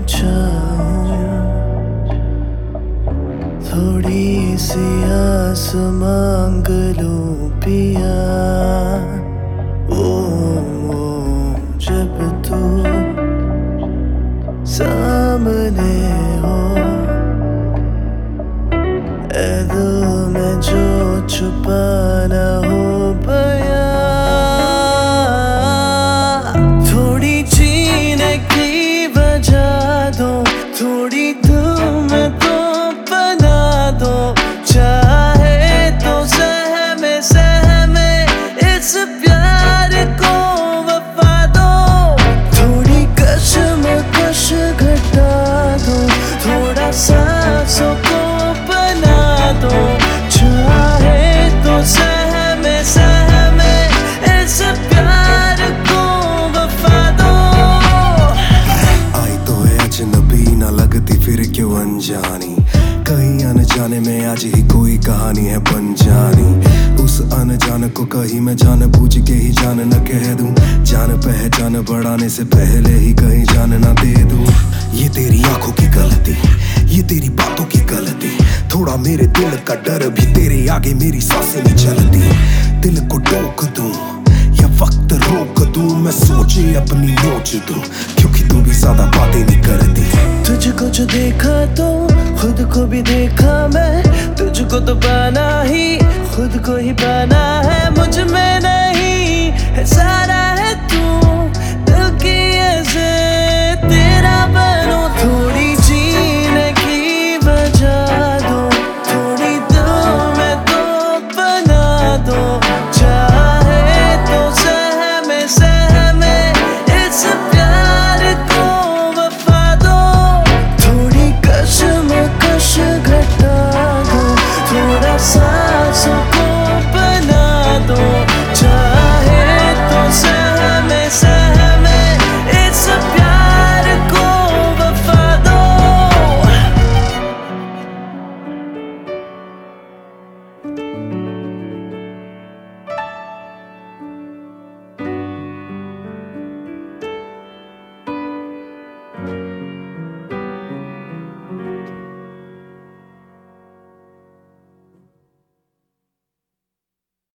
चाहूं, थोड़ी सी आस मांग लूं पिया। ओ जब तू सामने हो, ऐ दिल में जो छुपाना हो बयां, थोड़ी जीने की वजह दो, थोड़ी दिल में तो बना दो। चाहे तो सहमे सहमे इस प्यार को वफा दो, थोड़ी कशमकश घटा दो, थोड़ा सांसों को बना दो। चाहे तो सहमे सहमे इस प्यार को वफा दो। आई तो है अजनबी, ना लगती फिर क्यों अनजानी, कहीं अनजाने में आज ही कोई कहानी है बन जानी। उस अनजान को कहीं मैं जान बूझ के ही जान न कह दूं, जान पहचान बढ़ाने से पहले ही कहीं जान ना दे दूं। ये तेरी आंखों की गलती, ये तेरी बातों की गलती, थोड़ा मेरे दिल का डर भी तेरे आगे मेरी सांसें नहीं चलती। दिल को टोक दूं या वक्त रोक दूं, मैं सोचे अपनी नोच दूं, क्योंकि तू भी ज्यादा बातें नहीं करती। तुझको जो देखा तो खुद को भी देखा मैं, तुझको तो पाना ही खुद को ही पाना है। मुझ में नहीं है सारा